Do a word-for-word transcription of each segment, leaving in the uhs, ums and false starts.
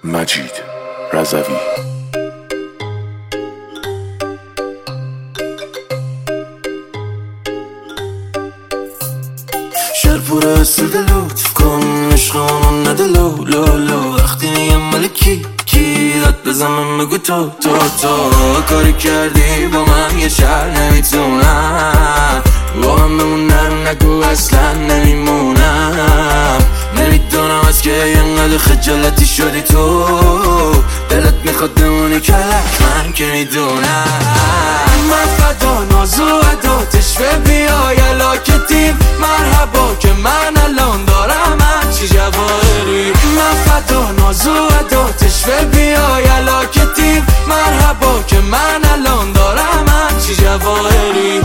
مجید رضوی. شهر پر اسود لطف کن عشقانو نده لو لو لو. وقتی میگم ملکی کی داد بزنم بگو تو تو تو. کاری کردی با من یه شهر نمیتونم با من بمونم، نگو اصلا نمیمونم. نمیدونم از که اینقدر خجالتی شدی تو، دلت میخواد بمونی کلک من که میدونم. من فدا ناز و عداتش و بیای علاکتیم مرحبا که من الان دارم همچی جواهری. من فدا ناز و عداتش و بیای علاکتیم مرحبا که من الان دارم همچی جواهری.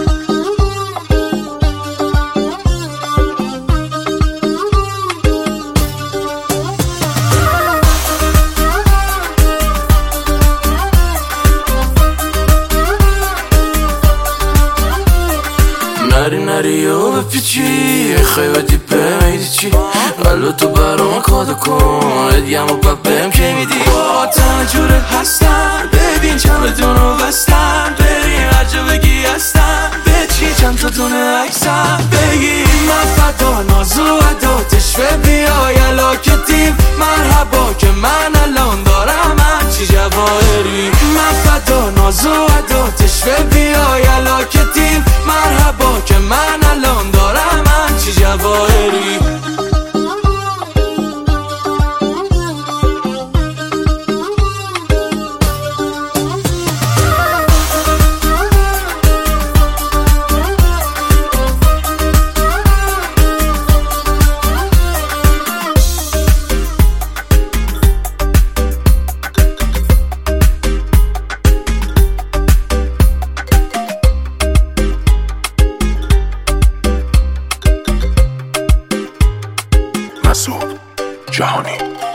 نری نری و بپیچی خیلی دیپه میدی چی قلب تو برام کادو کن ادیم و ببم که میدی. با تنه جوره هستم ببین چند بدونو بستم بریم هر جا بگی هستم بچی چند تا دونه عکسم بگی. من فدا ناز و عداتش و بیای علاکتیم مرحبا که من الان دارم همچی جواهری. من فدا ناز و عداتش و بیای علاکتیم مرحبا که من الان دارم همچی جواهری. مسعود جهانی.